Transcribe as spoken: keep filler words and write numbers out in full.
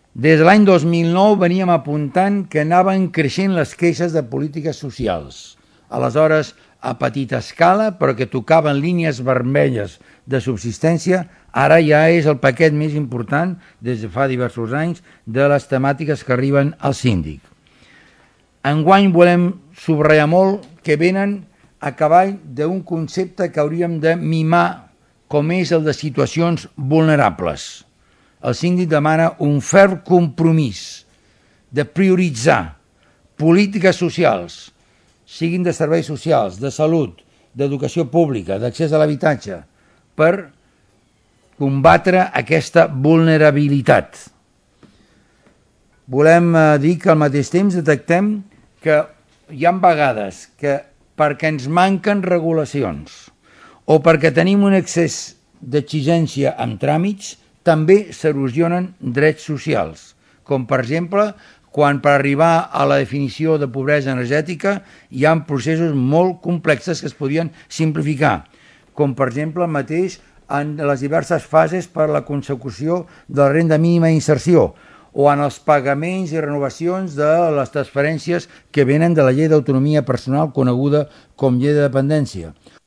Des de l'any dos mil nou veníem apuntant que anaven creixent les queixes de polítiques socials, aleshores a petita escala, però que tocaven línies vermelles de subsistència. Ara ja és el paquet més important, des de fa diversos anys, de les temàtiques que arriben al síndic. Enguany volem subratllar molt que venen a cavall d'un concepte que hauríem de mimar, com és el de situacions vulnerables. El síndic demana un ferm compromís de prioritzar polítiques socials, siguin de serveis socials, de salut, d'educació pública, d'accés a l'habitatge, per combatre aquesta vulnerabilitat. Volem dir que al mateix temps detectem que hi ha vegades que perquè ens manquen regulacions o perquè tenim un excés d'exigència amb tràmits, també s'erosionen drets socials, com per exemple quan per arribar a la definició de pobresa energètica hi ha processos molt complexos que es podien simplificar, com per exemple el mateix en les diverses fases per a la consecució de la renda mínima d'inserció o en els pagaments i renovacions de les transferències que venen de la llei d'autonomia personal coneguda com llei de dependència,